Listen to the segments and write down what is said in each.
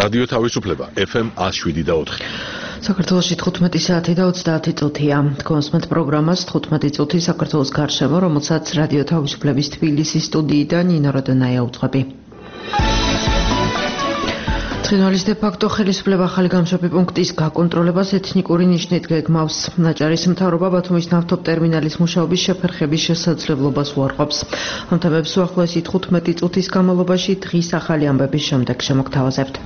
რადიო თავისუფლება FM 107.4. საქართველოში 15 საათი და 30 წუთია. გონსმენთ პროგრამას 15 წუთი საქართველოს გარშემო, რომელსაც რადიო თავისუფლების თბილისის სტუდიიდან ნინო როდონაია უძღვები. ცხინვალის დე-ფაქტო ხელისუფლება ახალი გამშვები პუნქტის გაკონტროლებას ეთნიკური ნიშნით გეგმავს. ნაჭარის მთავრობა ბათუმის ნავთობტერმინალის მუშაობის შეფერხების შესაძლებლობას უარყოფს. ამ თემებს უახლოესი 15 წუთის განმავლობაში დღის ახალი ამბების შემდეგ შემოგთავაზებთ.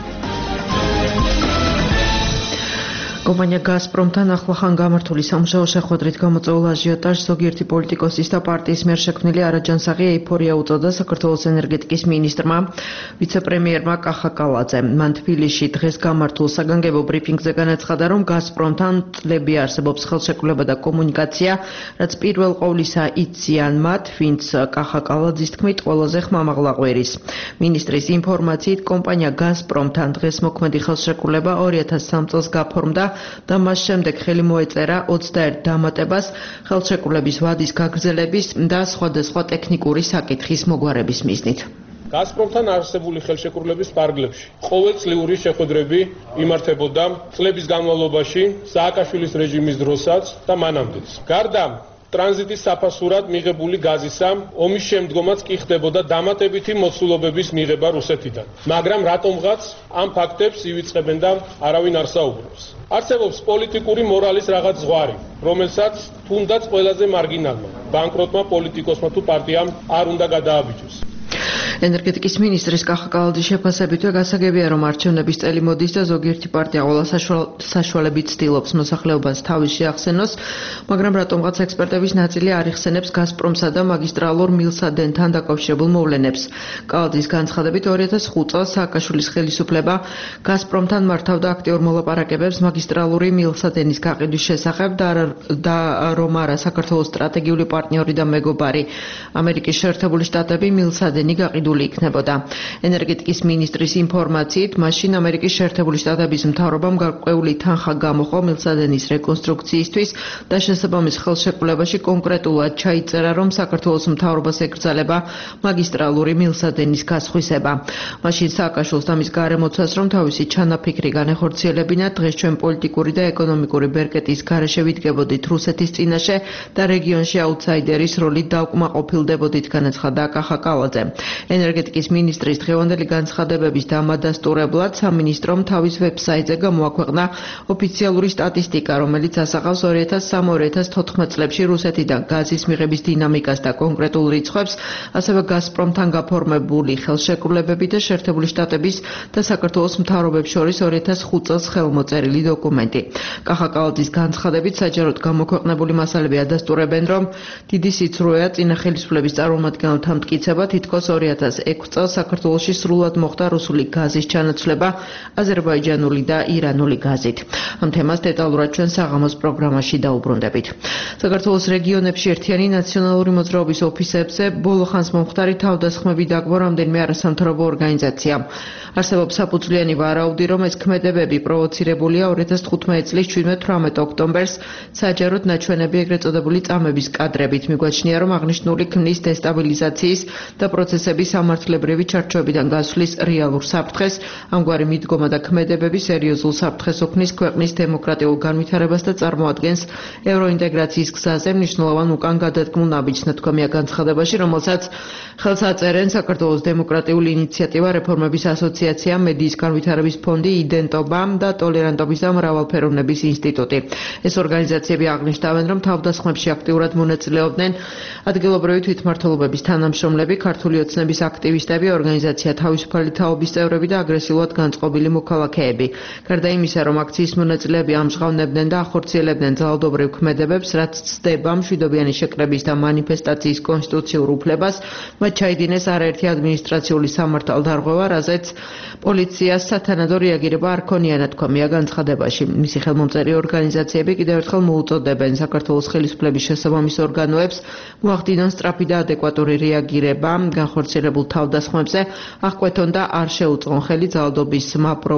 კომპანია გაზპრომთან ახლახან გამართული სამუშაო შეხვედრით გამოწვეულ აჟიოტაჟს ზოგიერთი პოლიტიკოსის და პარტიის მიერ შექმნილი არაჯანსაღი ეიფორია უწოდა საქართველოს ენერგეტიკის მინისტრმა, ვიცე-პრემიერმა კახა კალაძემ. მან თბილისში დღეს გამართულ საგანგებო ბრიფინგზე განაცხადა, რომ გაზპრომთან წლები არსებობს ხელშეკრულება და კომუნიკაცია, რაც პირველ ყოვლისა იციან მათ, ვინც კახა კალაძის თქმით ყველაზე ხმამაღლა ყვერის. მინისტრის ინფორმაციით, კომპანია გაზპრომთან დღეს მოქმედი ხელშეკრულება 2003 წელს გაფორმდა და მას შემდეგ ხელი მოეწერა 21 დამატებას ხელშეკრულების ვადის გაგრძელების და სხვადასხვა ტექნიკური საკითხის მოგვარების მიზნით. გაზპრომთან არსებული ხელშეკრულების პარგლებში ყოველწლიური შეხვედრები იმართებოდა წლების განმავლობაში სააკაშვილის რეჟიმის დროსაც და მანამდეც. გარდა ტრანზიტის საფასურად მიღებული გაზისა ომის შემდგომაც კი ხდებოდა დამატებითი მოცულობების მიღება რუსეთიდან. მაგრამ რატომღაც ამ ფაქტებს ივიწყებენ და არავინ არ საუბრობს. არსებობს პოლიტიკური მორალის რაღაც ზღვარი, რომელსაც თუნდაც ყველაზე მარგინალმა, ბანკროტმა პოლიტიკოსმა თუ პარტიამ არ უნდა გადააბიჯოს. ენერგეტიკის მინისტრის კახა კალაძის შეფასებითვე გასაგებია, რომ არჩევნების წელი მოდის და ზოგიერთი პარტია ყველა საშუალებით ცდილობს მოსახლეობას თავის შეახსენოს, მაგრამ რატომღაც ექსპერტების ნაწილი არ იხსენებს გაზპრომსა და მაგისტრალურ მილსადენთან დაკავშირებულ მოვლენებს. კალაძის განცხადებით 2005 წელს სააკაშვილის ხელისუფლება გაზპრომთან მართავდა აქტიურ მოლაპარაკებებს მაგისტრალური მილსადენის გაყიდვის შესახებ და რომ არა საქართველოს სტრატეგიული პარტნიორი და მეგობარი ამერიკის შეერთებული შტატები მილსადენი გაყიდული იქნებოდა. ენერგეტიკის მინისტრის ინფორმაციით, მაშინ ამერიკის შეერთებული შტატების მთავრობამ გარკვეული თანხა გამოხო მილსადენის რეკონსტრუქციისთვის და შესაბამის ხელშეკრულებაში კონკრეტულად ჩაიწერა, რომ საქართველოს მთავრობას ეკრძალება მაგისტრალური მილსადენის გასხვისება. მაშინ სააკაშვილს ამის გარემოცას, რომ თავისი ჩანაფიქრი განეხორციელებინა, დღეს ჩვენ პოლიტიკური და ეკონომიკური ბერკეტის გარეშე ვიდგებოდით რუსეთის წინაშე და რეგიონში აუთსაიდერის როლით დაუკმაყოფილდებოდით, განაცხადა კახა კალაძე. ენერგეტიკის მინისტრის დღევანდელი განცხადებების დამადასტურებლად სამინისტრომ თავის ვებსაიტზე გამოაქვეყნა ოფიციალური სტატისტიკა, რომელიც ასახავს 2003-2014 წლებში რუსეთიდან გაზის მიღების დინამიკას და კონკრეტულ რიცხვებს, ასევე გაზპრომთან გაფორმებული ხელშეკრულებები და შეერთებული შტატების და საქართველოს მთავრობებს შორის 2005 წელს ხელმოწერილი დოკუმენტი. კახა კალაძის განცხადებით საჯაროდ გამოქვეყნებული მასალები ადასტურებენ, რომ დიდი სიცრუეა წინა ხელისუფლების წარმომადგენელთა მტკიცება, თითქოს 2006 წელს საქართველოში სრულად მოხდა რუსული გაზის ჩანაცვლება აზერბაიჯანული და ირანული გაზით. ამ თემას დეტალურად ჩვენ საღამოს პროგრამაში დაუბრუნდებით. საქართველოს რეგიონებში ერთიანი ნაციონალური მოძრაობის ოფისებზე ბოლო ხანს მომხდარი თავდასხმები დაგმო რამდენიმე არასამთავრობო ორგანიზაციამ. არსებობს საფუძვლიანი ვარაუდი, რომ ეს ქმედებები პროვოცირებულია 2015 წლის 17-18 ოქტომბერს საჯაროდ ნაჩვენები ეგრეთ წოდებული წამების კადრებით. მიგვაჩნია, რომ აღნიშნული ქმნის დესტაბილიზაციის და პროცესების სამართლებრივი ჩარჩოებიდან გასვლის რეალურ საფრთხეს, ამგვარი მიდგომა და ქმედებები სერიოზულ საფრთხეს ოქმნის ქვეყნის დემოკრატიულ განვითარებას და წარმოადგენს ევროინტეგრაციის გზაზე მნიშვნელოვან უკან გადადგმულ ნაბიჯს, თქვენია განცხადებაში, რომელსაც ხელს აწერენ საქართველოს დემოკრატიული ინიციატივა, რეფორმების ასოციაცია, მედიის განვითარების ფონდი, იდენტობა და ტოლერანტობის და მრავალფეროვნების ინსტიტუტი. ეს ორგანიზაციები აღნიშნავენ, რომ თავდასხმებში აქტიურად მონაწილეობდნენ ადგილობრივი თვითმმართველობების თანამშრომლები, ქართული ოცნების აქტივისტები, ორგანიზაცია თავისუფალი თაობის წევრები და აგრესიულად განწყობილი მოქალაქეები. გარდა იმისა, რომ აქციის მონაწილეები ამჟღავნებდნენ და ახორციელებდნენ ძალადობრივ ქმედებებს, რაც ცდება მშვიდობიანი შეკრების და მანიფესტაციის კონსტიტუციურ უფლებას, მათ ჩაიდინეს არაერთი ადმინისტრაციული სამართალდარღვევა, რაზეც პოლიციას სათანადო რეაგირება არ ქონია, თქვენია განცხადებაში. მისი ხელმომწერი ორგანიზაციები კიდევ ერთხელ მოუწოდებენ საქართველოს ხელისუფლების შესაბამის ორგანოებს მოახდინონ სწრაფი და ადეკვატური რეაგირება განხორციელებულ თავდასხმებზე, აღკვეთონ და არ შეუწყონ ხელი ძალადობის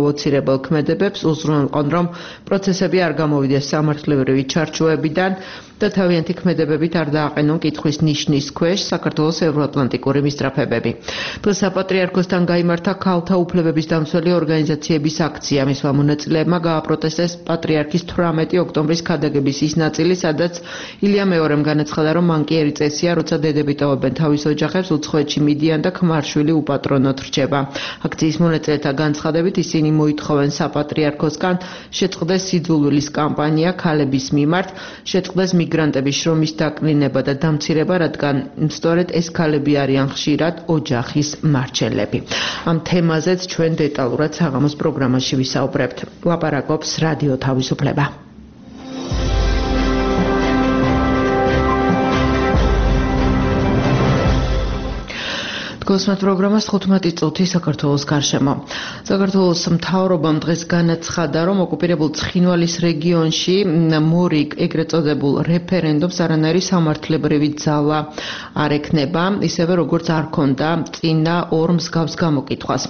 მაპროვოცირებელ ქმედებებს, უზრუნველყონ, რომ პროცესები არ გამოვიდეს სამართლებრივი ჩარჩოებიდან და თავიანთი ქმედებებით არ დააყენონ კითხვის ნიშნის ქვეშ საქართველოს ევროატლანტიკური მისწრაფებები. დღეს საპატრიარქოსთან გაიმართა ქალთა უფლებების დამცველი ორგანიზაციების აქცია. მისმა მონაწილეებმა გააპროტესტეს პატრიარქის 18 ოქტომბრის ქადაგების ის ნაწილი, სადაც ილია მეორემ განაცხადა, რომ მან კი ერი წესია, როცა დედები ტოვებენ თავის ოჯახებს, უცხოეთში მიდიან და ქმარშვილი უპატრონოდ რჩება. აქციის მონაწილეთა განცხადებით ისინი მოითხოვენ საპატრიარქოსგან შეწყდეს სიძულვილის კამპანია ქალების მიმართ, შეწყდეს მიგრანტების შრომის დაკნინება და დამცირება, რადგან სწორედ ეს ქალები არიან ხშირად ოჯახის მარჩელები. ამ თემაზეც ჩვენ დეტალურად საღამოს პროგრამაში ვისაუბრებთ. ლაპარაკობს რადიო თავისუფლება. გოსმათ პროგრამას 15 წუთი საქართველოს გარშემო. საქართველოს მთავრობამ დღეს განაცხადა, რომ ოკუპირებულ ცხინვალის რეგიონში მორიგ ეგრეთ წოდებულ რეფერენდუმს არანაირი სამართლებრივი ძალა არ ექნება, ისევე როგორც არ ქონდა წინა ორ მსგავს გამოკითხვას.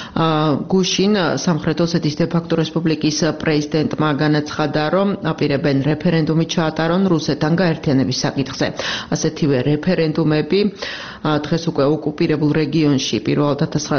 გუშინ სამხრეთ ოსეთის დე-ფაქტო რესპუბლიკის პრეზიდენტმა განაცხადა, რომ აპირებენ რეფერენდუმი ჩაატარონ რუსეთთან გაერთიანების საკითხზე. ასეთივე რეფერენდუმები დღეს უკვე ოკუპირებულ რეგიონში პირველად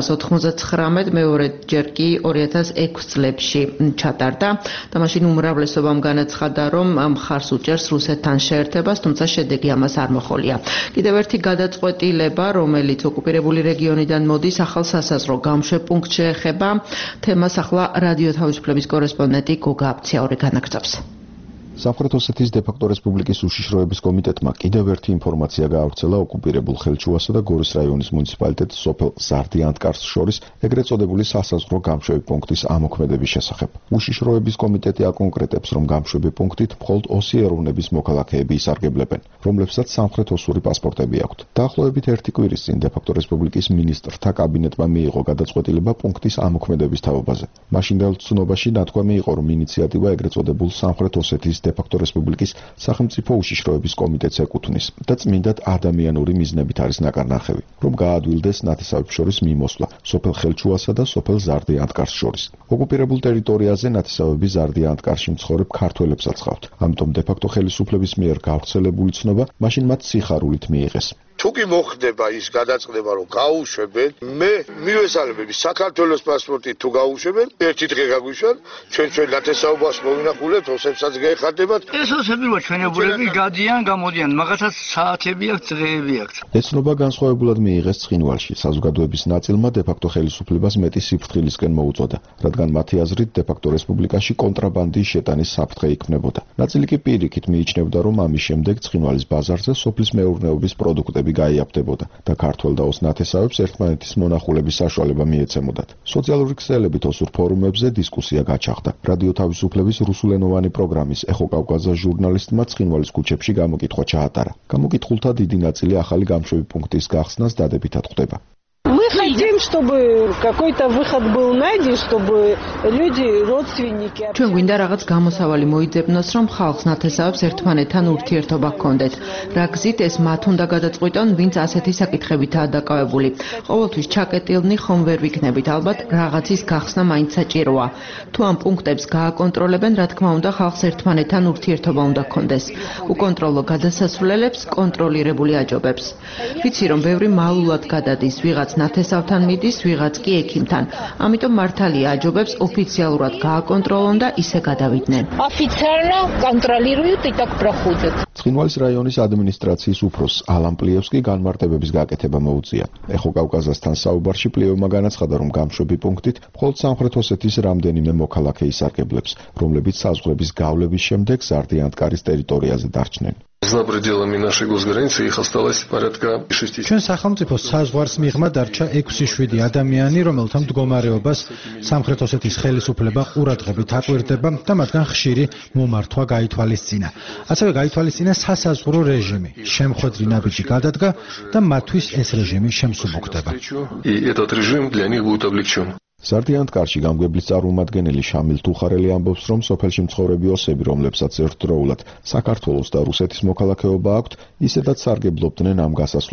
1999, მეორეჯერ კი 2006 წლებში ჩატარდა და მაშინ უმრავლესობამ განაცხადა, რომ მხარს უჭერს რუსეთთან შეერთებას, თუმცა შედეგი ამას არ მოჰყოლია. კიდევ ერთი გადაწყვეტილება, რომელიც ოკუპირებული რეგიონიდან მოდის, ახალ სასაზღვრო გამშვებპუნქტს შეეხება. თემას ახლა რადიო თავისუფლების კორესპონდენტი გოგა აფციაური განაგრძობს. სამხრეთ ოსეთის დე-ფაქტო რესპუბლიკის უშიშროების კომიტეტმა კიდევ ერთი ინფორმაცია გაავრცელა ოკუპირებულ ხელჩუასა და გორის რაიონის მუნიციპალიტეტს სოფელ ზარდიანტკარს შორის ეგრეთ წოდებული სასაზღვრო გამშვები პუნქტის ამოქმედების შესახებ. უშიშროების კომიტეტი აკონკრეტებს, რომ გამშვები პუნქტით მხოლოდ ოსი ეროვნების მოქალაქეები ისარგებლებენ, რომლებსაც სამხრეთ ოსური პასპორტები აქვთ. დაახლოებით ერთი კვირის წინ დე-ფაქტო რესპუბლიკის მინისტრთა კაბინეტმა მიიღო გადაწყვეტილება პუნქტის ამოქმედების თაობაზე. მაშინდელ ცნობაში ნათქვამი იყო, რომ ინიციატივა ეგრეთ წოდებულ სამხრეთ ოსეთის დე-ფაქტო რესპუბლიკის სახელმწიფო უშიშროების კომიტეტს ეკუთვნის და წმინდად ადამიანური მიზნებით არის ნაკარნახევი, რომ გაადვილდეს ნათესავებს შორის მიმოსვლა სოფელ ხელჩუასა და სოფელ ზარდიანტკარს შორის. ოკუპირებულ ტერიტორიაზე ნათესავები ზარდიანტკარში მცხოვრებ ქართველებსაც ჰყავთ, ამიტომ დე-ფაქტო ხელისუფლების მიერ გავრცელებული ცნობა მაშინ მათ სიხარულით მიიღეს. თუ კი მოხდება ის გადაწყდება, რომ გაუშვებენ, მე მივესალმები საქართველოს პასპორტით თუ გაუშვებენ, ერთი დღე გაგვიშვან, ჩვენ ნათესაობას მოვინახულებთ, ოსებსაც გაეხარდებათ. ეს ოსები ჩვენებურები გადიან, გამოდიან, მაგათაც საათები აქვს, დღეები აქვს. ეცნობა განსხვავებულად მიიღეს ცხინვალში. საზოგადოების ნაწილმა დე-ფაქტო ხელისუფლებას მეტი სიფრთხილისკენ მოუწოდა, რადგან მათი აზრით დე-ფაქტო რესპუბლიკაში კონტრაბანდის შეტანის საფრთხე იქმნებოდა. ნაწილი კი პირიქით მიიჩნევდა, რომ ამის შემდეგ ცხინვალის ბაზარზე სოფლის მეურნეობის პროდუქტები გაიაფდებოდა და ქართველ და ოს ნათესავებს ერთმანეთის მონახულების საშუალება მიეცემოდათ. სოციალური ქსელებით ოსურ ფორუმებზე დისკუსია გაჩაღდა. რადიო თავისუფლების რუსულენოვანი პროგრამის ეხო კავკაზა ჟურნალისტმა ცხინვალის ქუჩებში გამოკითხვა ჩაატარა. გამოკითხულთა დიდი ნაწილი ახალი გამშვები პუნქტის გახსნას დადებითად ხვდება. Мы хотим, чтобы какой-то выход был найден, чтобы люди, родственники... ჩვენ გვინდა რაღაც გამოსავალი მოიძებნოს, რომ ხალხს ნათესავებს ერთმანეთთან ურთიერთობა ჰქონდეთ. რა გზით ეს მათ უნდა გადაწყვიტონ, ვინც ასეთი საკითხებითაა დაკავებული. ყოველთვის ჩაკეტილნი ხომ ვერ ვიქნებით, ალბათ რაღაცის გახსნა მაინც საჭიროა. თუ ამ პუნქტებს გააკონტროლებენ, რა თქმა უნდა, ხალხს ერთმანეთთან ურთიერთობა უნდა ჰქონდეს. უკონტროლო გადასასვლელებს კონტროლირებული აჯობებს. ვიცი, რომ ბევრი მალულად გადადის, ვიღაც ნათესავთან მიდის, ვიღაც კი ექიმთან. ამიტომ მართალია აჯობებს ოფიციალურად გააკონტროლონ და ისე გადავიდნენ. Официально контролируют и так проходят. ცხინვალის რაიონის ადმინისტრაციის უფროსს ალან პლიევსკი განმარტებების გაკეთება მოუწია. ეხო კავკაზასთან საუბარში პლიევმა განაცხადა, რომ გამშვები პუნქტით მხოლოდ სამხრეთ ოსეთის რამდენიმე მოქალაქე ისარგებლებს, რომლებიც საზღვრების გავლების შემდეგ ზარდიანტკარის ტერიტორიაზე დარჩნენ. За пределами нашей госграницы их осталось порядка 6. ჩვენ სახელმწიფოს საზღვარს მიღმა დარჩა 6-7 ადამიანი, რომელთა მდგომარეობას სამხრეთ ოსეთის ხელისუფლება ყურადღებით აკვირდება და მათგან ხშირი მომართვა გაითვალისწინა. ასევე გაითვალისწინა სასაზღვრო რეჟიმი, შემხვედრი ნაბიჯი გადადგა და მათთვის ეს რეჟიმი შემსუბუქდება. И этот режим для них будет облегчен. ზარდიანტკარში გამგებლის წარმომადგენელი შამილ თუხარელი ამბობს, რომ სოფელში მცხოვრები ოსები, რომლებსაც ერთდროულად საქართველოს და რუსეთის მოქალაქეობა აქვთ, ისედაც სარგებლობდნენ ამ გასასვლელით.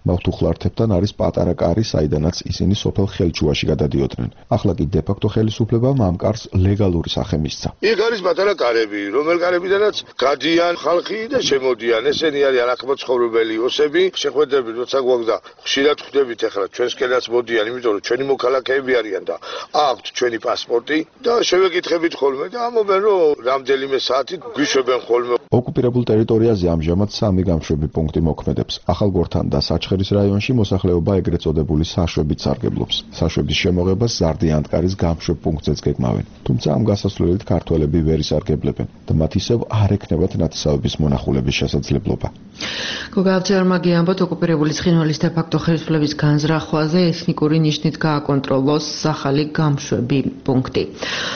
მავთუხლართებთან არის პატარა კარი, საიდანაც ისინი სოფელ ხელჩუაში გადადიოდნენ. ახლა კი დე-ფაქტო ხელისუფლებამ ამ კარს ლეგალური სახე მისცა. იქ არის პატარა კარები, რომელ კარებიდანაც გადიან ხალხი და შემოდიან. ესენი არიან აქ მოცხოვრებელი ოსები. შეხვედრები როცა გვაქვს და ხშირად ხვდებით ახლა ჩვენსკენაც მოდიან, იმიტომ რომ ჩვენი მოქალაქეები არიან და აქვთ ჩვენი პასპორტი და შევეკითხებით ხოლმე და ამობენ რომ რამდენიმე საათი გვიშვებენ ხოლმე. ოკუპირებულ ტერიტორიაზე ამჟამად 3 გამშვები პუნქტი მოქმედებს. ახალგორთან და საჩხერის რაიონში მოსახლეობა ეგრეთ წოდებული საშვებით სარგებლობს. საშვების შემოღებას ზარდიანტკარის გამშვებ პუნქტზეც გეგმავენ. თუმცა ამ გასასვლელით ქართველები ვერ ისარგებლებენ და მათ ისევ არ ექნებათ ნათესავების მონახულების შესაძლებლობა. გოგავჯერმა გიამბოთ ოკუპირებული ცხინვალის დე-ფაქტო ხელისუფლების განზრახვაზე ეთნიკური ნიშნით გააკონტროლოს ახალი გამშვები პუნქტი.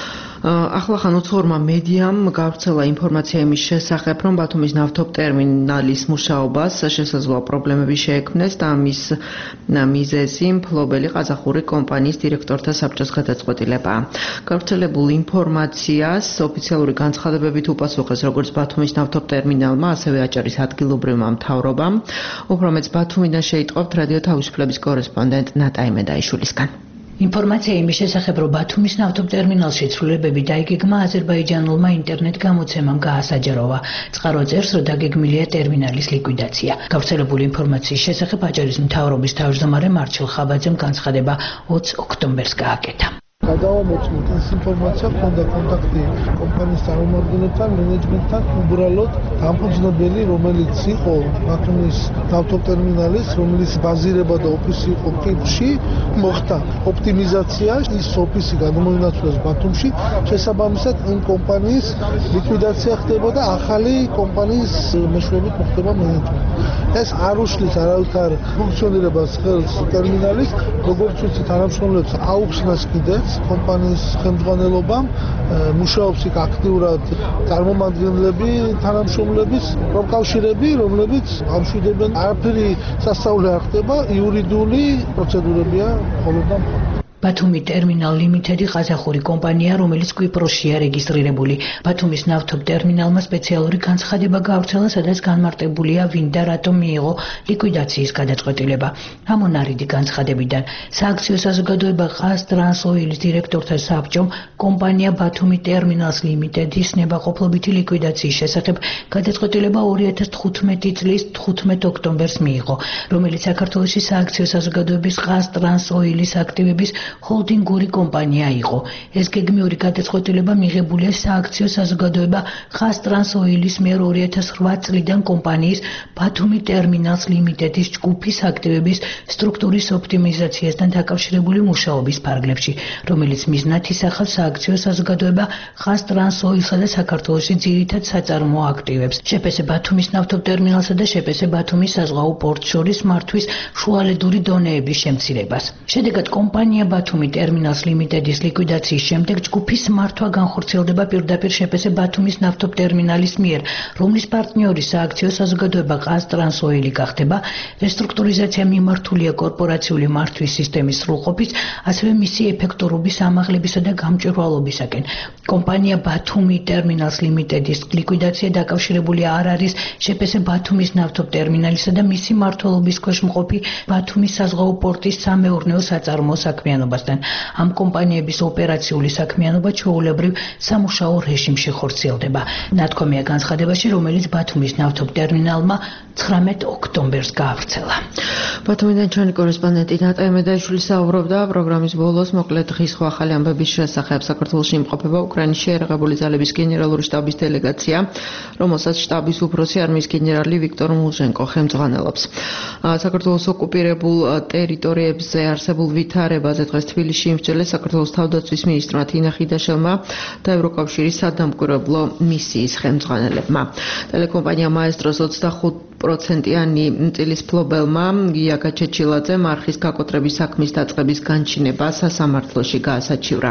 ახლახან უცხოურმა მედიამ გავრცელა ინფორმაცია იმის შესახებ, რომ ბათუმის ნავთობტერმინალის მუშაობას შესაძლოა პრობლემები შეექმნეს და ამის მიზეზი მფლობელი ყაზახური კომპანიის დირექტორთა საბჭოს გადაწყვეტილებაა. გავრცელებულ ინფორმაციას ოფიციალური განცხადებებით უპასუხეს როგორც ბათუმის ნავთობტერმინალმა, ასევე აჭარის ადგილობრივმა მთავრობამ. უფრო მეც ბათუმიდან შეიტყობთ რადიო თავისუფლების კორესპონდენტ ნატა იმედაიშვილისგან. ინფორმაცია იმის შესახებ, რომ ბათუმის ნავთობტერმინალში ცვლილებები დაიგეგმა აზერბაიჯანულმა ინტერნეტ გამოცემამ გაასაჯაროვა. წყარო წერს, რომ დაგეგმილია ტერმინალის ლიკვიდაცია. გავრცელებული ინფორმაციის შესახებ აჭარის მთავრობის თავმჯდომარე მარჩილ ხაბაძემ განცხადება 20 ოქტომბერს გააკეთა. გადავამოწმოთ ეს ინფორმაცია, ჰქონდა კონტაქტი კომპანიის წარმომადგენლებთან, მენეჯმენტთან, უბრალოდ დამფუძნებელი, რომელიც იყო ბათუმის ნავთობტერმინალის, რომელიც ბაზირება და ოფისი იყო კიპრში, მოხდა ოპტიმიზაცია, ის ოფისი გადმოინაცვლეს ბათუმში, შესაბამისად იმ კომპანიის ლიკვიდაცია ხდებოდა, ახალი კომპანიის მეშვეობით მოხდება მენეჯმენტი. ეს არ უშლის არავითარ ფუნქციონირებას ხელს ტერმინალის, როგორც ვიცით, თანამშრომლებს აუხსნას კიდეც კომპანიის ხელმძღვანელობამ, მუშაობს იქ აქტიურად წარმომადგენლები, თანამშრომლების პროკავშირები, რომლებიც ამშვიდებენ, არაფერი სასწაული არ ხდება, იურიდიული პროცედურებია მხოლოდ და მხოლოდ. ბათუმი ტერმინალ ლიმიტედი ყაზახური კომპანია, რომელიც კვიპროსშია რეგისტრირებული. ბათუმის ნავთობტერმინალმა სპეციალური განცხადება გავრცელა, სადაც განმარტებულია ვინ და რატომ მიიღო ლიკვიდაციის გადაწყვეტილება. ამონარიდი განცხადებიდან სააქციო საზოგადოება ყაზტრანსოილის დირექტორთა საბჭომ კომპანია ბათუმი ტერმინალს ლიმიტედის ნებაყოფლობითი ლიკვიდაციის შესახებ გადაწყვეტილება 2015 წლის 15 ოქტომბერს მიიღო, რომელიც საქართველოში სააქციო საზოგადოების ყაზტრანსოილის აქტივების ჰოლდინგური კომპანია იყო. ეს გეგმიური გადაწყვეტილება მიღებულია სააქციო საზოგადოება ყაზტრანსოილის მიერ 2008 წლიდან კომპანიის ბათუმი ტერმინალს ლიმიტედის ჯგუფის აქტივების სტრუქტურის ოპტიმიზაციასთან დაკავშირებული მუშაობის ფარგლებში, რომელიც მიზნად ისახავს სააქციო საზოგადოება ყაზტრანსოილსა და საქართველოში ძირითად საწარმოო აქტივებს, შპს ბათუმის ნავთობტერმინალსა და შპს ბათუმის საზღვაო პორტს შორის მართვის შუალედური დონეების შემცირებას. შედეგად კომპანია ბათუმი ტერმინალს ლიმიტედის ლიკვიდაციის შემდეგ ჯგუფის მართვა განხორციელდება პირდაპირ შპს ბათუმის ნავთობტერმინალის მიერ, რომლის პარტნიორი სააქციო საზოგადოება ყაზტრანსოილი გახდება. რესტრუქტურიზაცია მიმართულია კორპორაციული მართვის სისტემის სრულყოფის, ასევე მისი ეფექტურობის ამაღლებისა და გამჭვირვალობისაკენ. კომპანია ბათუმი ტერმინალს ლიმიტედის ლიკვიდაცია დაკავშირებული არ არის შპს ბათუმის ნავთობტერმინალისა და მისი მმართველობის ქვეშ მყოფი ბათუმის საზღვაო პორტის სამეურნეო საწარმოო საქმიანობასთან. ამ კომპანიების ოპერაციული საქმიანობა ჩვეულებრივ სამუშაო რეჟიმში ხორციელდება. ნათქვამია განცხადებაში, რომელიც ბათუმის ნავთობტერმინალმა 19 ოქტომბერს გაავრცელა. ბათუმიდან ჩვენი კორესპონდენტი ნატა იმედაიშვილი საუბრობდა პროგრამის ბოლოს მოკლედ დღის ხო ახალი ამბების შესახებ. საქართველოში იმყოფება უკრაინის შეიარაღებული ძალების გენერალური შტაბის დელეგაცია, რომელსაც შტაბის უფროსი არმიის გენერალი ვიქტორ მუჟენკო ხელმძღვანელობს. საქართველოს ოკუპირებულ ტერიტორიებზე არსებულ ვითარებაზე დღეს თბილისში იმსჯელეს საქართველოს თავდაცვის მინისტრმა თინა ხიდაშელმა და ევროკავშირის სადამკვირვებლო მისიის ხელმძღვანელებმა. ტელეკომპანია მაესტროს 25%-იანი წილის ფლობელმა გია გაჩეჩილაძემ არხის გაკოტრების საქმის დაწყების განჩინება სასამართლოში გაასაჩივრა.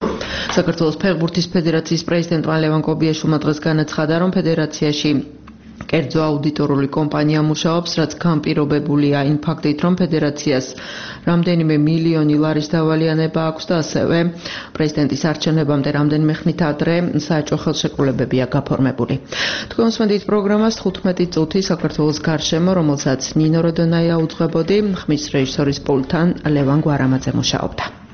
საქართველოს ფეხბურთის ფედერაციის პრეზიდენტმა ლევან კობიაშვილმა დღეს განაცხადა, რომ ფედერაციაში კერძო აუდიტორული კომპანია მუშაობს, რაც განპირობებულია იმ ფაქტით, რომ ფედერაციას რამდენიმე მილიონი ლარის დავალიანება აქვს და ასევე პრეზიდენტის არჩევნებამდე რამდენიმე ხნით ადრე საეჭვო ხელშეკრულებებია გაფორმებული. თქვენ უსმენთ პროგრამას 15 წუთი საქართველოს გარშემო, რომელსაც ნინო როდონაია უძღვებოდი, ხმის რეჟისორის პულტთან ლევან გვარამაძე მუშაობდა.